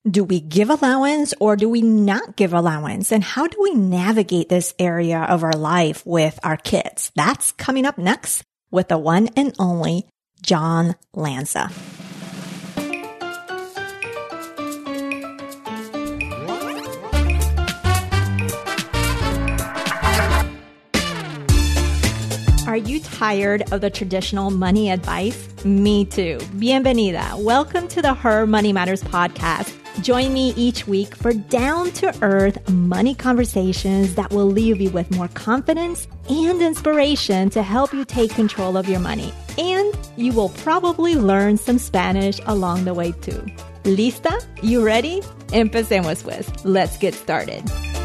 Do we give allowance or do we not give allowance? And how do we navigate this area of our life with our kids? That's coming up next with the one and only John Lanza. Are you tired of the traditional money advice? Me too. Bienvenida. Welcome to the Her Money Matters podcast. Join me each week for down-to-earth money conversations that will leave you with more confidence and inspiration to help you take control of your money. And you will probably learn some Spanish along the way too. ¿Lista? You ready? Empecemos pues. Let's get started.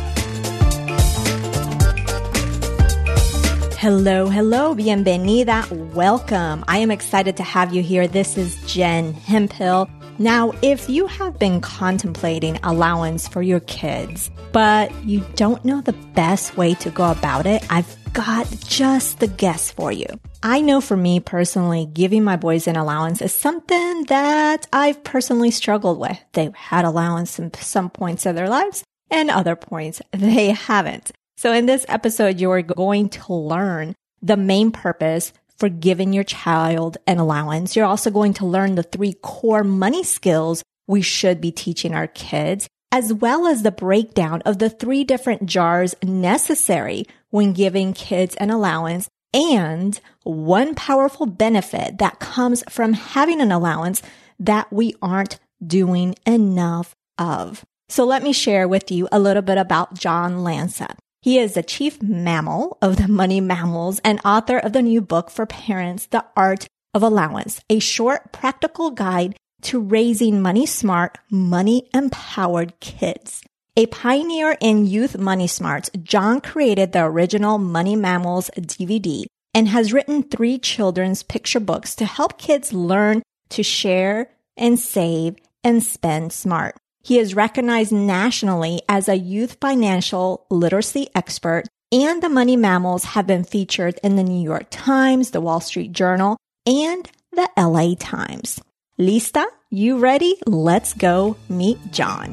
Hello, bienvenida, welcome. I am excited to have you here. This is Jen Hemphill. Now, if you have been contemplating allowance for your kids, but you don't know the best way to go about it, I've got just the guess for you. I know for me personally, giving my boys an allowance is something that I've personally struggled with. They've had allowance in some points of their lives and other points they haven't. So in this episode, you're going to learn the main purpose for giving your child an allowance. You're also going to learn the 3 core money skills we should be teaching our kids, as well as the breakdown of the 3 different jars necessary when giving kids an allowance, and one powerful benefit that comes from having an allowance that we aren't doing enough of. So let me share with you a little bit about John Lanza. He is the chief mammal of the Money Mammals and author of the new book for parents, The Art of Allowance, a short practical guide to raising money-smart, money-empowered kids. A pioneer in youth money smarts, John created the original Money Mammals DVD and has written 3 children's picture books to help kids learn to share and save and spend smart. He is recognized nationally as a youth financial literacy expert, and the Money Mammals have been featured in the New York Times, the Wall Street Journal, and the LA Times. Lista? You ready? Let's go meet John.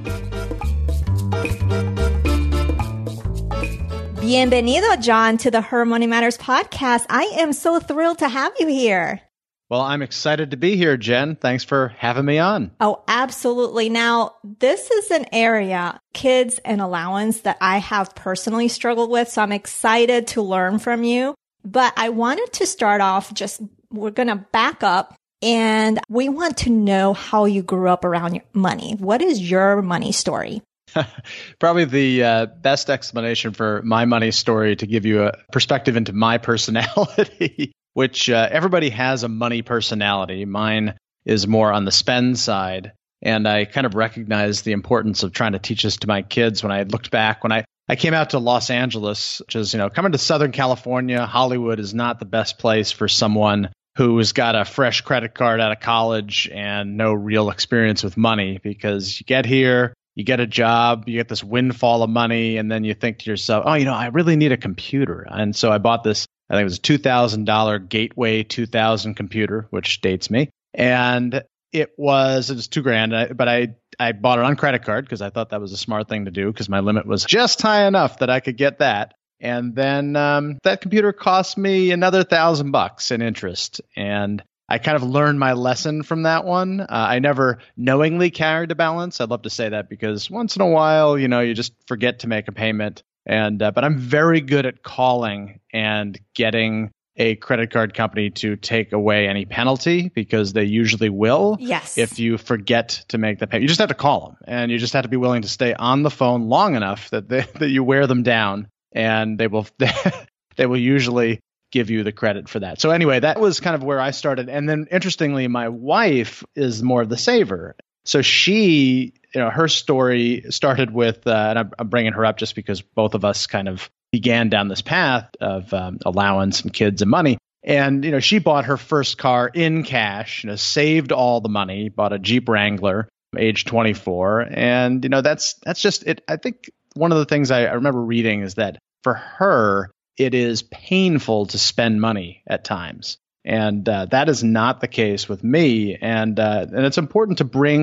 Bienvenido, John, to the Her Money Matters podcast. I am so thrilled to have you here. Well, I'm excited to be here, Jen. Thanks for having me on. Oh, absolutely. Now, this is an area, kids and allowance, that I have personally struggled with. So I'm excited to learn from you. But I wanted to start off we're going to back up, and we want to know how you grew up around your money. What is your money story? Probably the best explanation for my money story to give you a perspective into my personality. Which everybody has a money personality. Mine is more on the spend side. And I kind of recognized the importance of trying to teach this to my kids when I looked back. When I came out to Los Angeles, which is, coming to Southern California, Hollywood is not the best place for someone who's got a fresh credit card out of college and no real experience with money, because you get here, you get a job, you get this windfall of money, and then you think to yourself, I really need a computer. And so I bought this, I think it was a $2,000 Gateway 2000 computer, which dates me. And it was $2,000, but I bought it on credit card because I thought that was a smart thing to do because my limit was just high enough that I could get that. And then that computer cost me another $1,000 in interest. And I kind of learned my lesson from that one. I never knowingly carried a balance. I'd love to say that because once in a while, you just forget to make a payment. But I'm very good at calling and getting a credit card company to take away any penalty, because they usually will. Yes. If you forget to make the payment, you just have to call them, and you just have to be willing to stay on the phone long enough that you wear them down, and they will usually give you the credit for that. So anyway, that was kind of where I started. And then interestingly, my wife is more of the saver. So she, her story started with, and I'm bringing her up just because both of us kind of began down this path of allowance and kids and money. And, she bought her first car in cash, saved all the money, bought a Jeep Wrangler, age 24. And, that's just it. I think one of the things I remember reading is that for her, it is painful to spend money at times. And that is not the case with me. And it's important to bring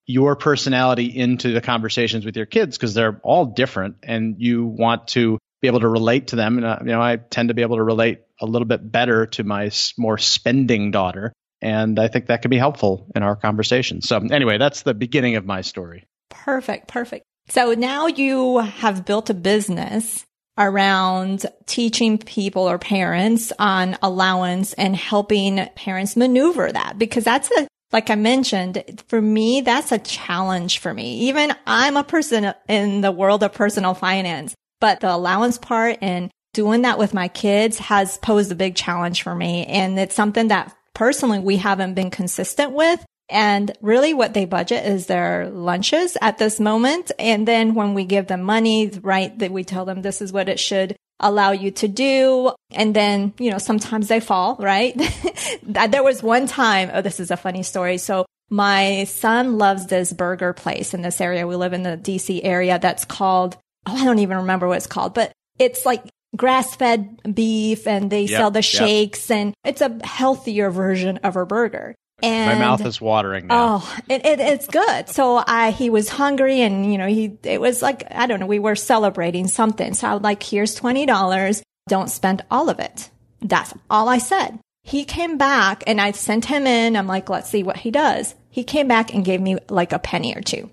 your personality into the conversations with your kids because they're all different and you want to be able to relate to them. And, I tend to be able to relate a little bit better to my more spending daughter. And I think that can be helpful in our conversation. So anyway, that's the beginning of my story. Perfect. So now you have built a business around teaching people or parents on allowance and helping parents maneuver that, because like I mentioned, for me, that's a challenge for me. Even I'm a person in the world of personal finance, but the allowance part and doing that with my kids has posed a big challenge for me. And it's something that personally we haven't been consistent with. And really what they budget is their lunches at this moment. And then when we give them money, right, that we tell them this is what it should allow you to do. And then, sometimes they fall, right? There was one time, this is a funny story. So my son loves this burger place in this area. We live in the DC area that's called, I don't even remember what it's called, but it's like grass-fed beef and they sell the shakes and it's a healthier version of a burger. And my mouth is watering now. Oh, it's good. So he was hungry and, it was like, I don't know, we were celebrating something. So I was like, here's $20. Don't spend all of it. That's all I said. He came back and I sent him in. I'm like, let's see what he does. He came back and gave me like a penny or two.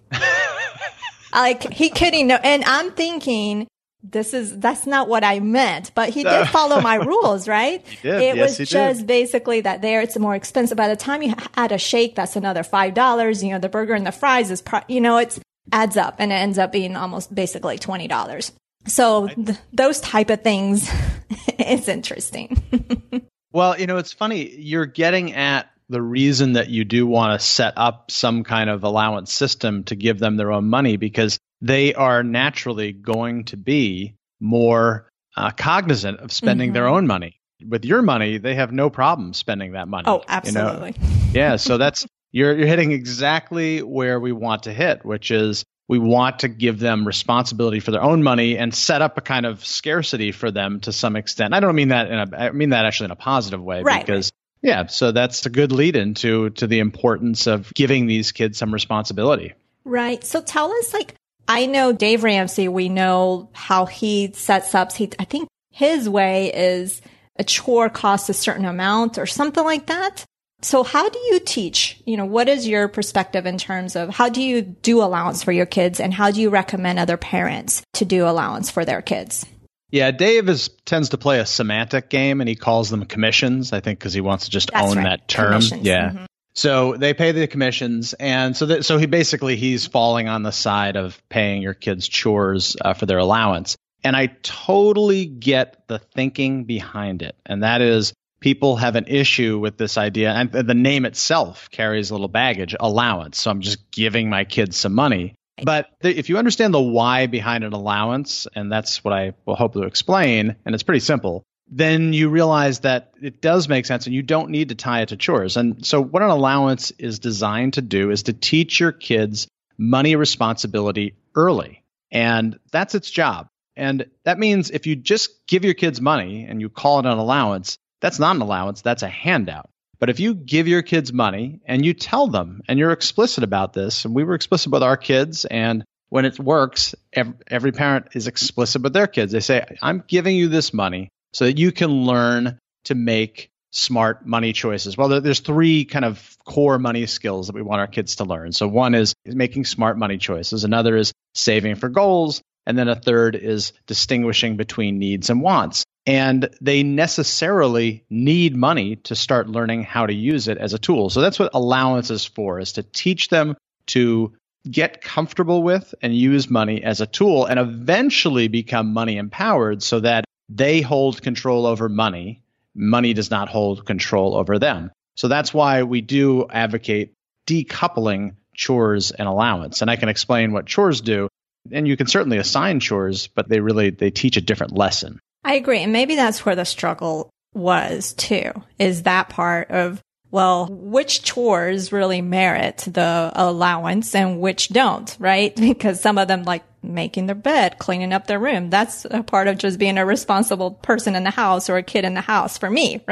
Like, he kidding. No. And I'm thinking, that's not what I meant, but he did follow my rules, right? He did. It yes, was just basically that there it's more expensive. By the time you add a shake, that's another $5. The burger and the fries is, it's adds up and it ends up being almost basically $20. So those type of things, it's interesting. Well, it's funny. You're getting at the reason that you do want to set up some kind of allowance system to give them their own money, because they are naturally going to be more cognizant of spending their own money. With your money, they have no problem spending that money. Oh, absolutely. Yeah, so that's you're hitting exactly where we want to hit, which is we want to give them responsibility for their own money and set up a kind of scarcity for them to some extent. I don't mean that I mean that actually in a positive way, right, because yeah, so that's a good lead into the importance of giving these kids some responsibility. Right. So tell us, I know Dave Ramsey, we know how he sets up. I think his way is a chore costs a certain amount or something like that. So how do you teach? What is your perspective in terms of how do you do allowance for your kids and how do you recommend other parents to do allowance for their kids? Yeah, Dave tends to play a semantic game and he calls them commissions, I think, because he wants to just own that term. Commissions. Yeah. Mm-hmm. So they pay the commissions, and so he's falling on the side of paying your kids chores for their allowance. And I totally get the thinking behind it, and that is people have an issue with this idea, and the name itself carries a little baggage, allowance. So I'm just giving my kids some money. But if you understand the why behind an allowance, and that's what I will hope to explain, and it's pretty simple, then you realize that it does make sense and you don't need to tie it to chores. And so what an allowance is designed to do is to teach your kids money responsibility early. And that's its job. And that means if you just give your kids money and you call it an allowance, that's not an allowance, that's a handout. But if you give your kids money and you tell them and you're explicit about this, and we were explicit with our kids, and when it works, every parent is explicit with their kids. They say, I'm giving you this money so that you can learn to make smart money choices. Well, there's three kind of core money skills that we want our kids to learn. So one is making smart money choices. Another is saving for goals. And then a third is distinguishing between needs and wants. And they necessarily need money to start learning how to use it as a tool. So that's what allowance is for, is to teach them to get comfortable with and use money as a tool and eventually become money empowered so that they hold control over money. Money does not hold control over them. So that's why we do advocate decoupling chores and allowance. And I can explain what chores do. And you can certainly assign chores, but they teach a different lesson. I agree. And maybe that's where the struggle was too, is that part of, well, which chores really merit the allowance and which don't, right? Because some of them, like making their bed, cleaning up their room, that's a part of just being a responsible person in the house or a kid in the house for me, right?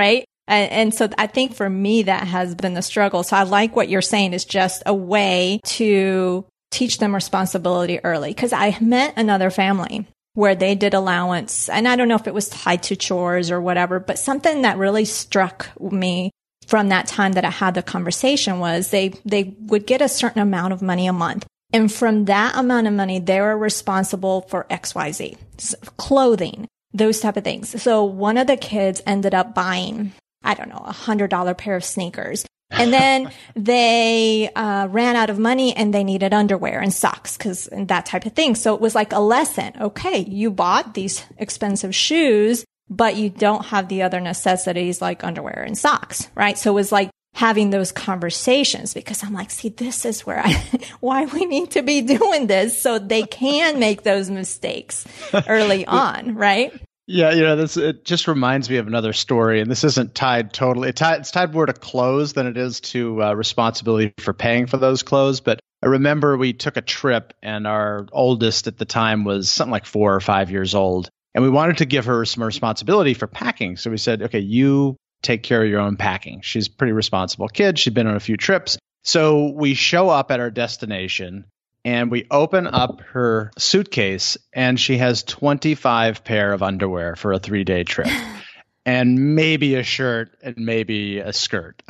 And so I think for me, that has been the struggle. So I like what you're saying is just a way to teach them responsibility early. Because I met another family where they did allowance, and I don't know if it was tied to chores or whatever, but something that really struck me from that time that I had the conversation was they would get a certain amount of money a month. And from that amount of money, they were responsible for XYZ, clothing, those type of things. So one of the kids ended up buying, I don't know, $100 pair of sneakers. And then they ran out of money and they needed underwear and socks and that type of thing. So it was like a lesson. Okay, you bought these expensive shoes, but you don't have the other necessities like underwear and socks, right? So it was like having those conversations, because I'm like, see, this is where why we need to be doing this so they can make those mistakes early on, right? Yeah, it just reminds me of another story, and this isn't tied totally. It's tied more to clothes than it is to responsibility for paying for those clothes. But I remember we took a trip, and our oldest at the time was something like 4 or 5 years old, and we wanted to give her some responsibility for packing. So we said, okay, you take care of your own packing. She's a pretty responsible kid. She'd been on a few trips. So we show up at our destination and we open up her suitcase and she has 25 pair of underwear for a 3-day trip and maybe a shirt and maybe a skirt.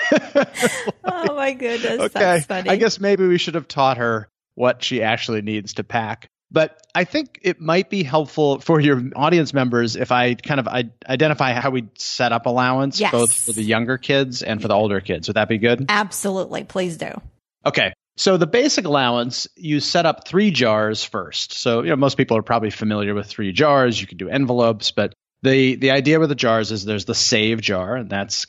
Oh my goodness. Okay. That's funny. I guess maybe we should have taught her what she actually needs to pack. But I think it might be helpful for your audience members if I kind of identify how we set up allowance, yes, both for the younger kids and for the older kids. Would that be good? Absolutely. Please do. Okay. So the basic allowance, you set up 3 jars first. So, most people are probably familiar with 3 jars. You can do envelopes, but the idea with the jars is there's the save jar, and that's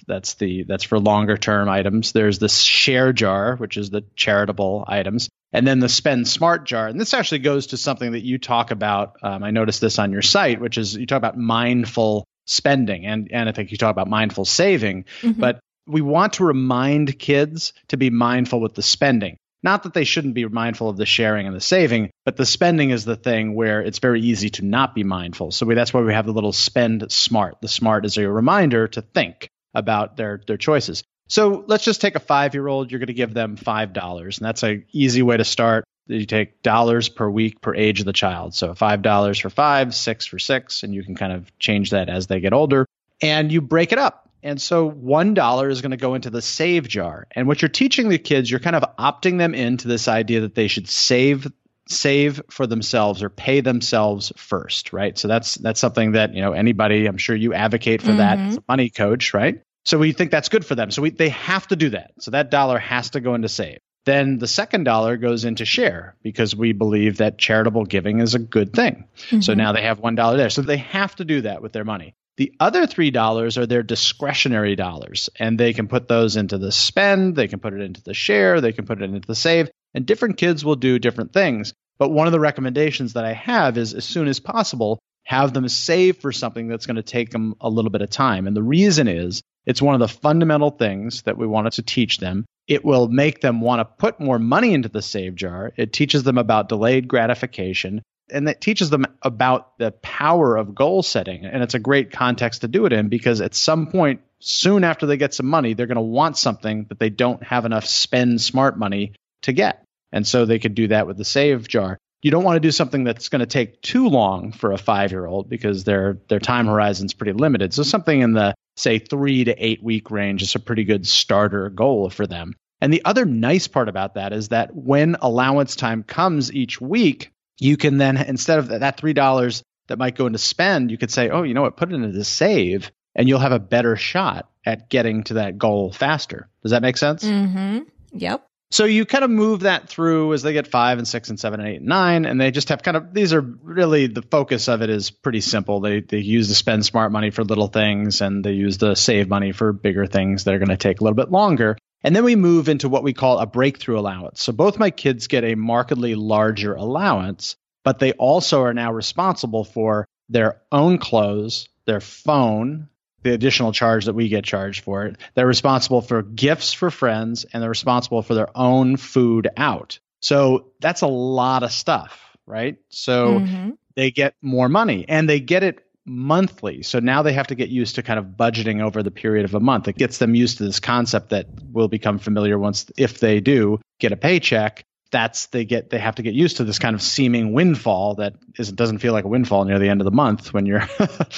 for longer term items. There's the share jar, which is the charitable items. And then the spend smart jar. And this actually goes to something that you talk about. I noticed this on your site, which is you talk about mindful spending. And I think you talk about mindful saving. Mm-hmm. But we want to remind kids to be mindful with the spending. Not that they shouldn't be mindful of the sharing and the saving, but the spending is the thing where it's very easy to not be mindful. So that's why we have the little spend smart. The smart is a reminder to think about their choices. So let's just take a 5-year-old. You're going to give them $5, and that's an easy way to start. You take dollars per week per age of the child. So $5 for 5, $6 for 6, and you can kind of change that as they get older. And you break it up. And so $1 is going to go into the save jar. And what you're teaching the kids, you're kind of opting them into this idea that they should save for themselves or pay themselves first, right? So that's something that, anybody, I'm sure you advocate for that as a money coach, right? So we think that's good for them. So they have to do that. So that dollar has to go into save. Then the second dollar goes into share because we believe that charitable giving is a good thing. Mm-hmm. So now they have $1 there. So they have to do that with their money. The other $3 are their discretionary dollars, and they can put those into the spend, they can put it into the share, they can put it into the save, and different kids will do different things. But one of the recommendations that I have is as soon as possible, have them save for something that's going to take them a little bit of time. And the reason is it's one of the fundamental things that we wanted to teach them. It will make them want to put more money into the save jar. It teaches them about delayed gratification, and that teaches them about the power of goal setting. And it's a great context to do it in because at some point, soon after they get some money, they're going to want something that they don't have enough spend smart money to get. And so they could do that with the save jar. You don't want to do something that's going to take too long for a 5-year-old because their time horizon is pretty limited. So something in the, say, 3 to 8 week range is a pretty good starter goal for them. And the other nice part about that is that when allowance time comes each week, you can then, instead of that $3 that might go into spend, you could say, oh, you know what, put it into save, and you'll have a better shot at getting to that goal faster. Does that make sense? Mm-hmm. Yep. So you kind of move that through as they get 5 and 6 and 7 and 8 and 9, and they just have kind of, these are really, the focus of it is pretty simple. They use the spend smart money for little things, and they use the save money for bigger things that are going to take a little bit longer. And then we move into what we call a breakthrough allowance. So both my kids get a markedly larger allowance, but they also are now responsible for their own clothes, their phone, the additional charge that we get charged for it. They're responsible for gifts for friends, and they're responsible for their own food out. So that's a lot of stuff, right? So they get more money, and they get it monthly. So now they have to get used to kind of budgeting over the period of a month. It gets them used to this concept that will become familiar once, if they do get a paycheck. They have to get used to this kind of seeming windfall that doesn't feel like a windfall near the end of the month when you're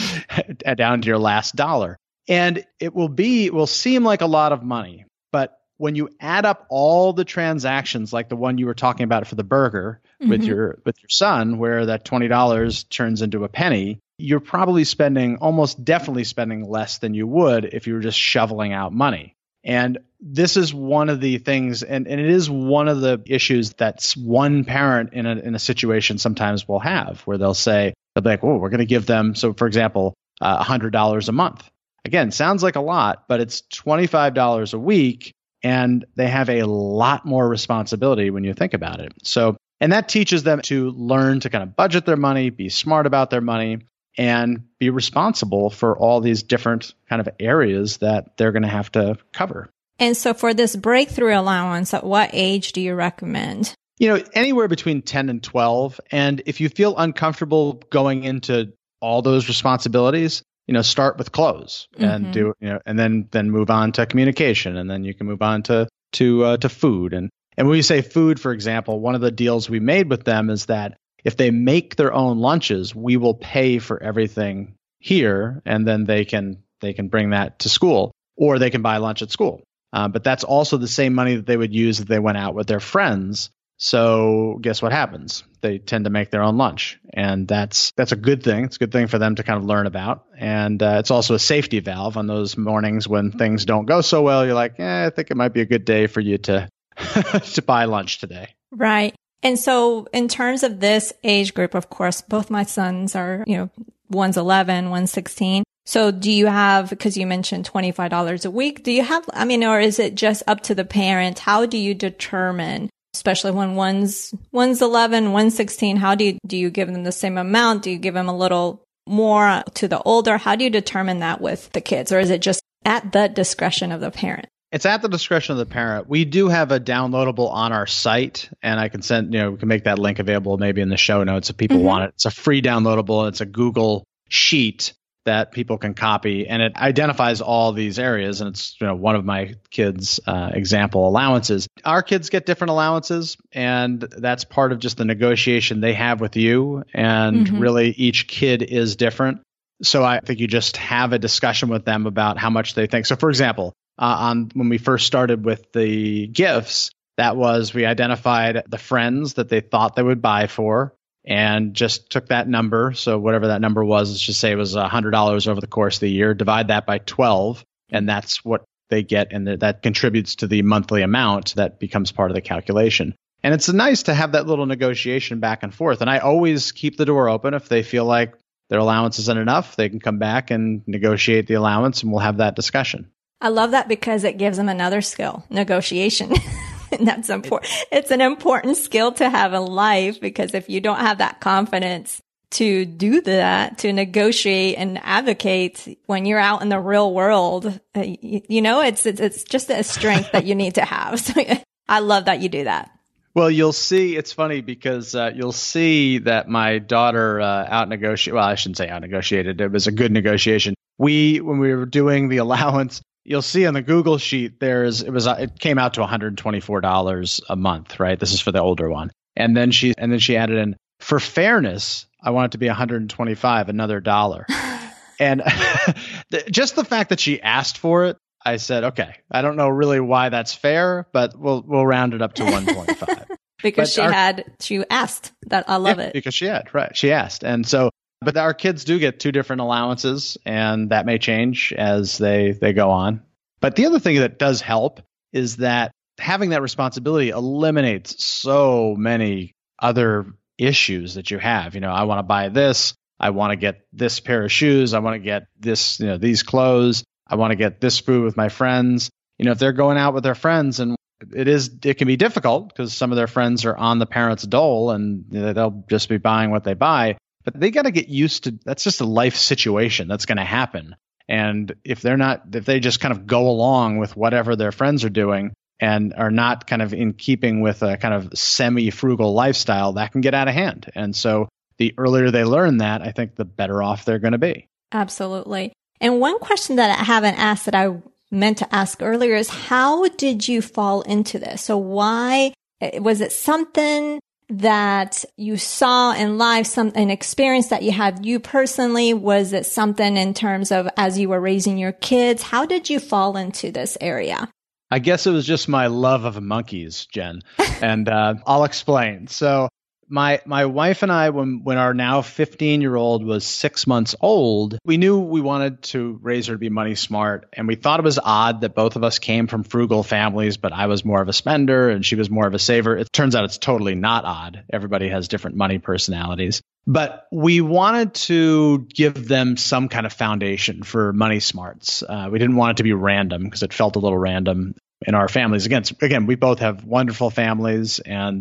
down to your last dollar. And it will seem like a lot of money, but when you add up all the transactions, like the one you were talking about for the burger with your son, where that $20 turns into a penny, you're probably almost definitely spending less than you would if you were just shoveling out money. And this is one of the things, and it is one of the issues that one parent in a situation sometimes will have, where they'll be like, oh, we're going to give them, so for example, $100 a month. Again, sounds like a lot, but it's $25 a week, and they have a lot more responsibility when you think about it. So, and that teaches them to learn to kind of budget their money, be smart about their money, and be responsible for all these different kind of areas that they're going to have to cover. And so for this breakthrough allowance, at what age do you recommend? Anywhere between 10 and 12. And if you feel uncomfortable going into all those responsibilities, start with clothes and and then move on to communication. And then you can move on to food. And when we say food, for example, one of the deals we made with them is that if they make their own lunches, we will pay for everything here, and then they can bring that to school, or they can buy lunch at school. But that's also the same money that they would use if they went out with their friends. So guess what happens? They tend to make their own lunch, and that's a good thing. It's a good thing for them to kind of learn about, and it's also a safety valve on those mornings when things don't go so well. You're like, I think it might be a good day for you to to buy lunch today. Right. And so in terms of this age group, of course, both my sons are, one's 11, one's 16. So do you have, because you mentioned $25 a week, do you have, or is it just up to the parent? How do you determine, especially when one's 11, one's 16, how do you give them the same amount? Do you give them a little more to the older? How do you determine that with the kids? Or is it just at the discretion of the parent? It's at the discretion of the parent. We do have a downloadable on our site, and I can we can make that link available maybe in the show notes if people want it. It's a free downloadable. It's a Google sheet that people can copy, and it identifies all these areas. And it's one of my kids' example allowances. Our kids get different allowances, and that's part of just the negotiation they have with you. And really, each kid is different. So I think you just have a discussion with them about how much they think. So, for example, when we first started with the gifts, we identified the friends that they thought they would buy for, and just took that number. So whatever that number was, let's just say it was $100 over the course of the year, divide that by 12, and that's what they get. And that contributes to the monthly amount that becomes part of the calculation. And it's nice to have that little negotiation back and forth. And I always keep the door open. If they feel like their allowance isn't enough, they can come back and negotiate the allowance, and we'll have that discussion. I love that because it gives them another skill, negotiation. And that's important. It's an important skill to have in life, because if you don't have that confidence to do that, to negotiate and advocate when you're out in the real world, it's just a strength that you need to have. So I love that you do that. Well, you'll see, it's funny because you'll see that my daughter out-negotiated, well, I shouldn't say out-negotiated, it was a good negotiation. When we were doing the allowance, you'll see on the Google sheet, it came out to $124 a month, right? This is for the older one. And then she added in, for fairness, I want it to be $125, another dollar. And just the fact that she asked for it, I said, okay, I don't know really why that's fair, but we'll round it up to 125. Because she asked. That I love it. Because she asked. And so, but our kids do get two different allowances, and that may change as they go on. But the other thing that does help is that having that responsibility eliminates so many other issues that you have. I want to buy this. I want to get this pair of shoes. I want to get this, these clothes. I want to get this food with my friends. If they're going out with their friends, and it can be difficult because some of their friends are on the parents' dole, and they'll just be buying what they buy. But they got to get used to, that's just a life situation that's going to happen. And if they just kind of go along with whatever their friends are doing and are not kind of in keeping with a kind of semi-frugal lifestyle, that can get out of hand. And so the earlier they learn that, I think the better off they're going to be. Absolutely. And one question that I haven't asked that I meant to ask earlier is, how did you fall into this? So why was it something that you saw in life, an experience that you had you personally? Was it something in terms of as you were raising your kids? How did you fall into this area? I guess it was just my love of monkeys, Jen, and I'll explain. So my wife and I, when our now 15-year-old was 6 months old, we knew we wanted to raise her to be money smart. And we thought it was odd that both of us came from frugal families, but I was more of a spender and she was more of a saver. It turns out it's totally not odd. Everybody has different money personalities. But we wanted to give them some kind of foundation for money smarts. We didn't want it to be random because it felt a little random in our families. Again, we both have wonderful families, and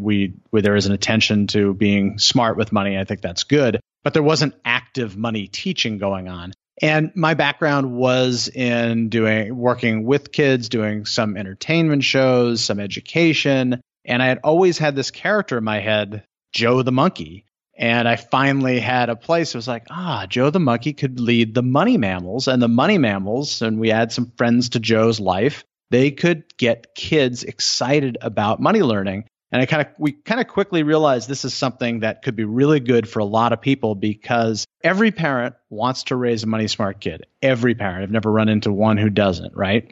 there is an attention to being smart with money. I think that's good, but there wasn't active money teaching going on. And my background was in working with kids, doing some entertainment shows, some education, and I had always had this character in my head, Joe the monkey. And I finally had a place. It was like, Joe the monkey could lead the money mammals, and the money mammals, and we add some friends to Joe's life, they could get kids excited about money learning. And we kind of quickly realized this is something that could be really good for a lot of people, because every parent wants to raise a money smart kid. Every parent. I've never run into one who doesn't, right?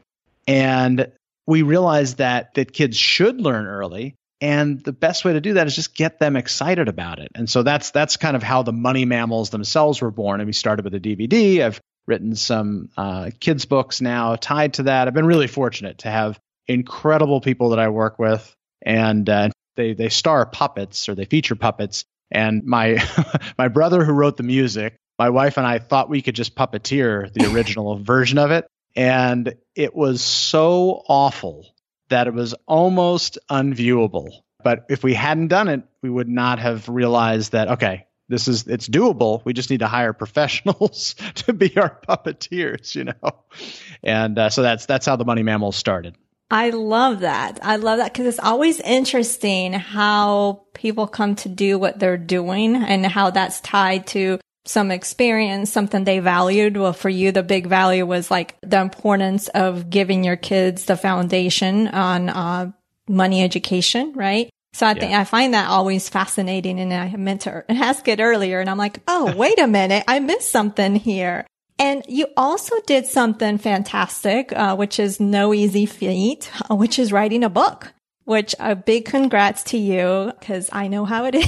And we realized that kids should learn early. And the best way to do that is just get them excited about it. And so that's kind of how the money mammals themselves were born. And we started with a DVD. I've written some kids books now tied to that. I've been really fortunate to have incredible people that I work with, and they star puppets, or they feature puppets. And my my brother, who wrote the music, my wife and I thought we could just puppeteer the original version of it, and it was so awful that it was almost unviewable. But if we hadn't done it, we would not have realized that, okay, it's doable. We just need to hire professionals to be our puppeteers, And so that's how the Money Mammals started. I love that. Because it's always interesting how people come to do what they're doing and how that's tied to some experience, something they valued. Well, for you, the big value was like the importance of giving your kids the foundation on money education, right? So I find that always fascinating, and I meant to ask it earlier, and I'm like, oh, wait a minute, I missed something here. And you also did something fantastic, which is no easy feat, which is writing a book, which a big congrats to you, because I know how it is.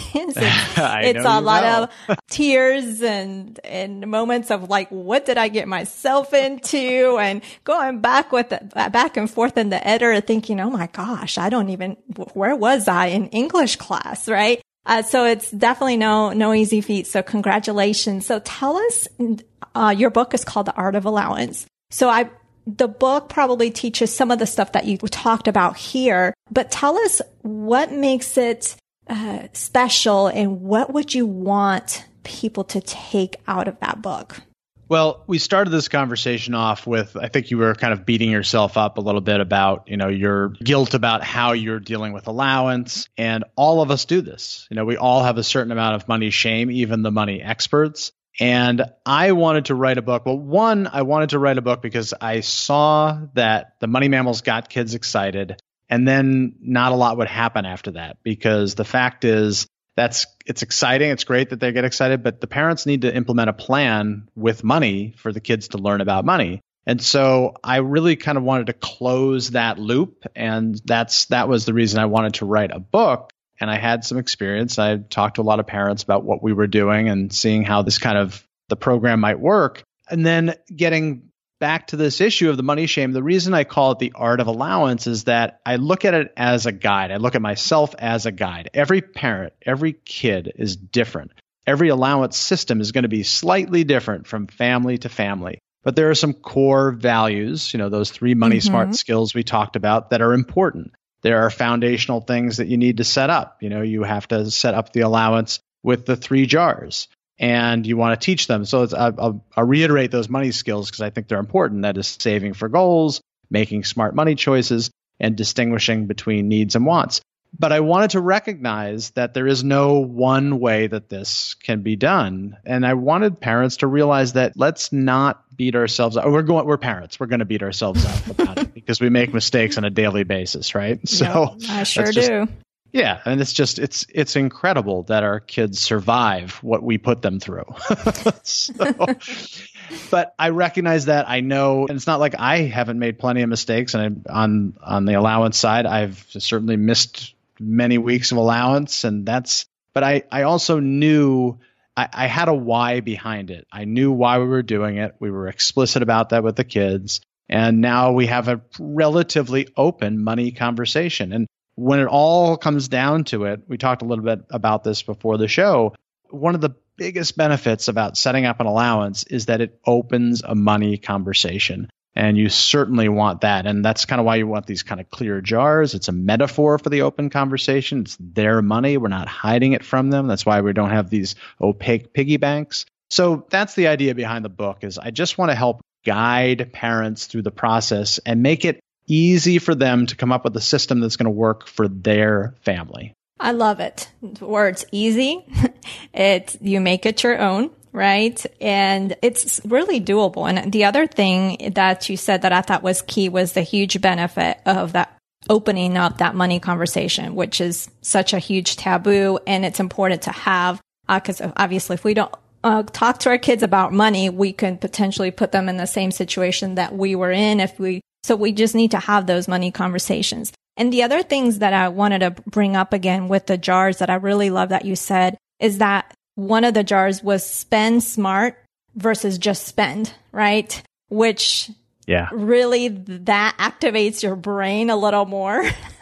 It's a lot of tears and moments of like, what did I get myself into? And going back and forth in the editor, thinking, oh my gosh, where was I in English class, right? So it's definitely no easy feat. So congratulations. So tell us, your book is called The Art of Allowance. So the book probably teaches some of the stuff that you talked about here, but tell us what makes it special, and what would you want people to take out of that book? Well, we started this conversation off with, I think you were kind of beating yourself up a little bit about, your guilt about how you're dealing with allowance. And all of us do this. We all have a certain amount of money shame, even the money experts. And I wanted to write a book. Well, one, I wanted to write a book because I saw that the Money Mammals got kids excited, and then not a lot would happen after that, because the fact is it's exciting. It's great that they get excited, but the parents need to implement a plan with money for the kids to learn about money. And so I really kind of wanted to close that loop. And that was the reason I wanted to write a book. And I had some experience. I talked to a lot of parents about what we were doing and seeing how this kind of the program might work. And then getting back to this issue of the money shame, the reason I call it The Art of Allowance is that I look at it as a guide. I look at myself as a guide. Every parent, every kid is different. Every allowance system is going to be slightly different from family to family. But there are some core values, those 3 money smart skills we talked about, that are important. There are foundational things that you need to set up. You have to set up the allowance with the 3 jars, and you want to teach them. So I'll reiterate those money skills because I think they're important. That is saving for goals, making smart money choices, and distinguishing between needs and wants. But I wanted to recognize that there is no one way that this can be done. And I wanted parents to realize that let's not beat ourselves up. We're parents. We're going to beat ourselves up about it because we make mistakes on a daily basis, right? So I sure do. Yeah. And it's incredible that our kids survive what we put them through. But I recognize that. I know, and it's not like I haven't made plenty of mistakes. And on the allowance side, I've certainly missed many weeks of allowance, but I also knew I had a why behind it. I knew why we were doing it. We were explicit about that with the kids. And now we have a relatively open money conversation. And when it all comes down to it, we talked a little bit about this before the show. One of the biggest benefits about setting up an allowance is that it opens a money conversation. And you certainly want that. And that's kind of why you want these kind of clear jars. It's a metaphor for the open conversation. It's their money. We're not hiding it from them. That's why we don't have these opaque piggy banks. So that's the idea behind the book is I just want to help guide parents through the process and make it easy for them to come up with a system that's going to work for their family. I love it. The word's easy. You make it your own. Right. And it's really doable. And the other thing that you said that I thought was key was the huge benefit of that opening up that money conversation, which is such a huge taboo. And it's important to have, because obviously if we don't talk to our kids about money, we can potentially put them in the same situation that we were in so we just need to have those money conversations. And the other things that I wanted to bring up again with the jars that I really love that you said is that one of the jars was spend smart versus just spend, right? Which really that activates your brain a little more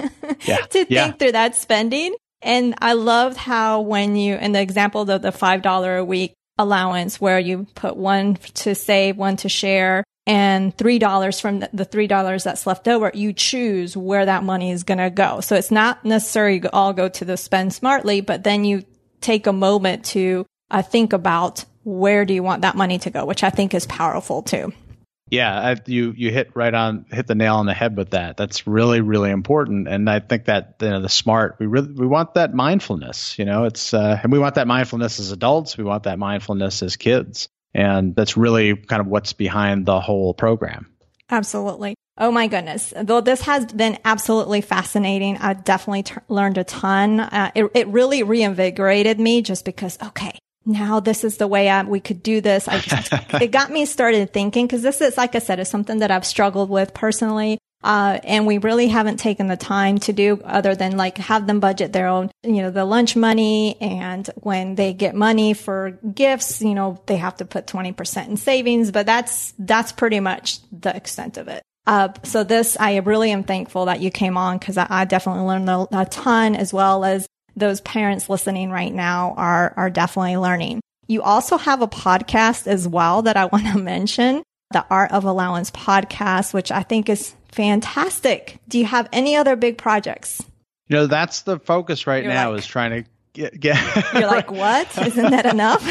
to think through that spending. And I loved how when in the example of the $5 a week allowance where you put one to save, one to share, and $3 from the $3 that's left over, you choose where that money is going to go. So it's not necessarily all go to the spend smartly, but then you take a moment to think about where do you want that money to go, which I think is powerful too. Yeah, you hit the nail on the head with that. That's really, really important. And I think that the smart, we want that mindfulness, it's, and we want that mindfulness as adults. We want that mindfulness as kids. And that's really kind of what's behind the whole program. Absolutely. Oh my goodness. Though this has been absolutely fascinating. I definitely learned a ton. It really reinvigorated me just because, okay, now this is the way we could do this. It got me started thinking because this is, like I said, is something that I've struggled with personally. And we really haven't taken the time to do other than like have them budget their own, the lunch money. And when they get money for gifts, they have to put 20% in savings, but that's pretty much the extent of it. So I really am thankful that you came on because I definitely learned a ton, as well as those parents listening right now are definitely learning. You also have a podcast as well that I want to mention, the Art of Allowance podcast, which I think is fantastic. Do you have any other big projects? That's the focus right now is trying to get You're like, what? Isn't that enough?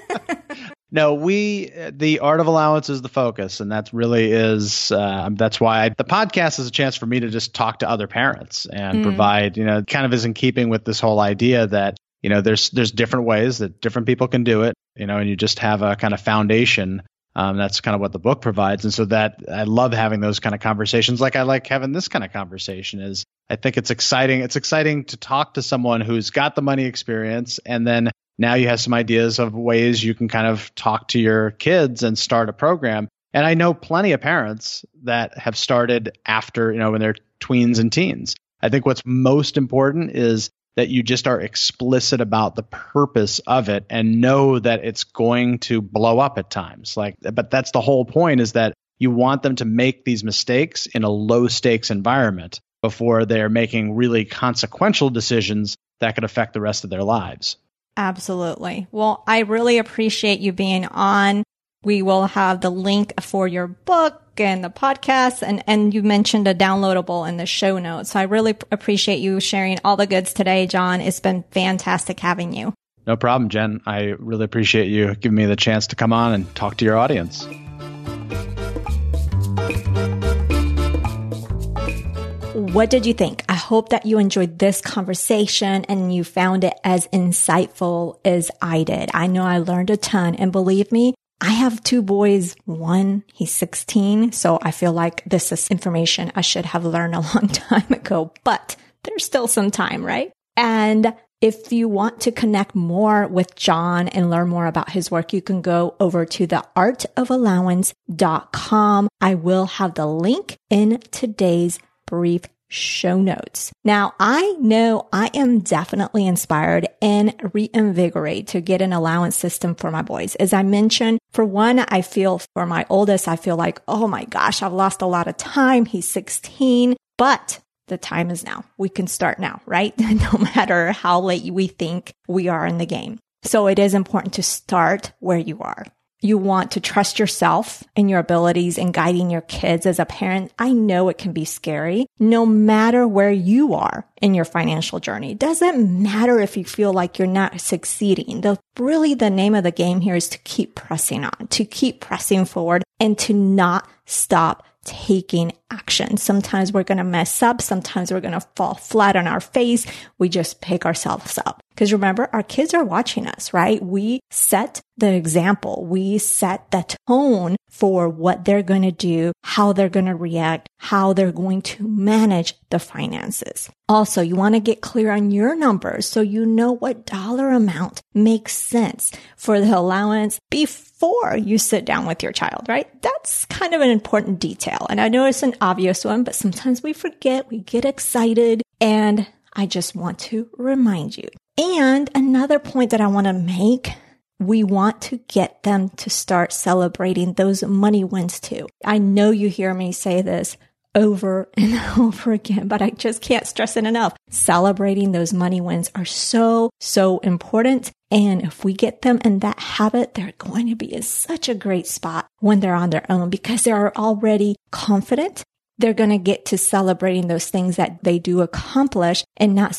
No, the Art of Allowance is the focus, and that really is, that's why the podcast is a chance for me to just talk to other parents and provide, kind of is in keeping with this whole idea that, there's different ways that different people can do it, and you just have a kind of foundation. That's kind of what the book provides. And so that I love having those kind of conversations. Like I like having this kind of conversation I think it's exciting. It's exciting to talk to someone who's got the money experience, and then now you have some ideas of ways you can kind of talk to your kids and start a program. And I know plenty of parents that have started after, when they're tweens and teens. I think what's most important is that you just are explicit about the purpose of it and know that it's going to blow up at times. But that's the whole point, is that you want them to make these mistakes in a low stakes environment before they're making really consequential decisions that could affect the rest of their lives. Absolutely. Well, I really appreciate you being on. We will have the link for your book and the podcast, and you mentioned a downloadable in the show notes. So I really appreciate you sharing all the goods today, John. It's been fantastic having you. No problem, Jen. I really appreciate you giving me the chance to come on and talk to your audience. what did you think? I hope that you enjoyed this conversation and you found it as insightful as I did. I know I learned a ton, and believe me, I have 2 boys. One, he's 16. So I feel like this is information I should have learned a long time ago, but there's still some time, right? And if you want to connect more with John and learn more about his work, you can go over to theartofallowance.com. I will have the link in today's brief show notes. Now, I know I am definitely inspired and reinvigorated to get an allowance system for my boys. As I mentioned, for one, I feel for my oldest, I feel like, oh my gosh, I've lost a lot of time. He's 16, but the time is now. We can start now, right? No matter how late we think we are in the game. So it is important to start where you are. You want to trust yourself and your abilities in guiding your kids as a parent. I know it can be scary, no matter where you are in your financial journey. It doesn't matter if you feel like you're not succeeding. Really, the name of the game here is to keep pressing on, to keep pressing forward, and to not stop taking action. Sometimes we're going to mess up. Sometimes we're going to fall flat on our face. We just pick ourselves up. Because remember, our kids are watching us, right? We set the example. We set the tone for what they're going to do, how they're going to react, how they're going to manage the finances. Also, you want to get clear on your numbers so you know what dollar amount makes sense for the allowance before you sit down with your child, right? That's kind of an important detail. And I know it's an obvious one, but sometimes we forget, we get excited, and I just want to remind you. And another point that I want to make, we want to get them to start celebrating those money wins too. I know you hear me say this over and over again, but I just can't stress it enough. Celebrating those money wins are so important. And if we get them in that habit, they're going to be in such a great spot when they're on their own because they're already confident. They're going to get to celebrating those things that they do accomplish and not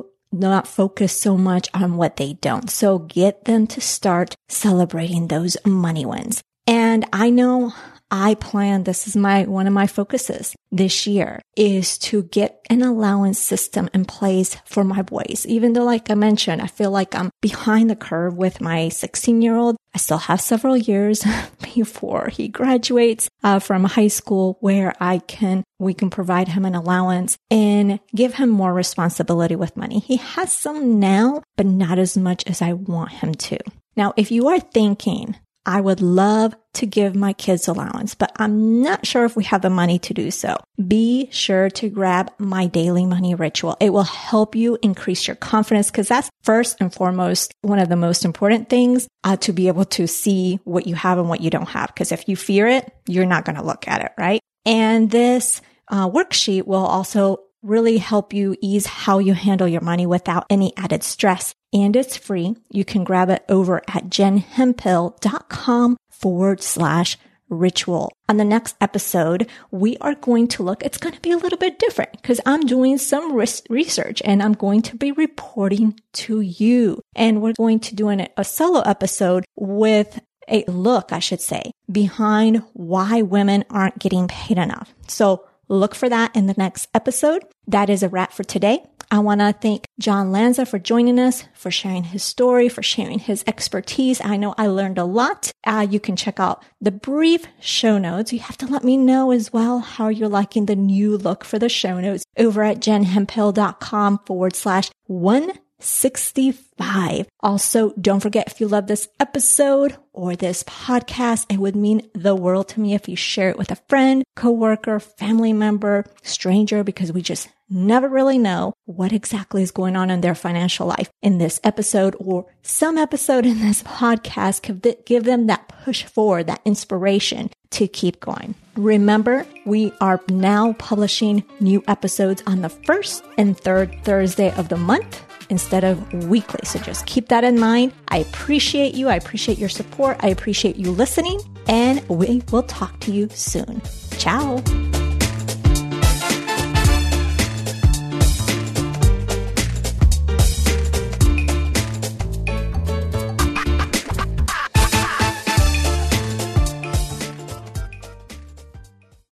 focus so much on what they don't. So get them to start celebrating those money wins. And I know I plan, this is one of my focuses this year, is to get an allowance system in place for my boys. Even though, like I mentioned, I feel like I'm behind the curve with my 16-year-old. I still have several years before he graduates from high school where we can provide him an allowance and give him more responsibility with money. He has some now, but not as much as I want him to. Now, if you are thinking, I would love to give my kids allowance, but I'm not sure if we have the money to do so, be sure to grab my daily money ritual. It will help you increase your confidence because that's first and foremost one of the most important things to be able to see what you have and what you don't have. Because if you fear it, you're not going to look at it, right? And this worksheet will also really help you ease how you handle your money without any added stress. And it's free. You can grab it over at jenhemphill.com/ritual. On the next episode, we are going to look, it's going to be a little bit different because I'm doing some research and I'm going to be reporting to you. And we're going to do a solo episode with a look, I should say, behind why women aren't getting paid enough. So look for that in the next episode. That is a wrap for today. I want to thank John Lanza for joining us, for sharing his story, for sharing his expertise. I know I learned a lot. You can check out the brief show notes. You have to let me know as well how you're liking the new look for the show notes over at jenhemphill.com/165. Also, don't forget, if you love this episode or this podcast, it would mean the world to me if you share it with a friend, coworker, family member, stranger, because we just never really know what exactly is going on in their financial life. In this episode or some episode in this podcast, give them that push forward, that inspiration to keep going. Remember, we are now publishing new episodes on the first and third Thursday of the month instead of weekly. So just keep that in mind. I appreciate you. I appreciate your support. I appreciate you listening, and we will talk to you soon. Ciao.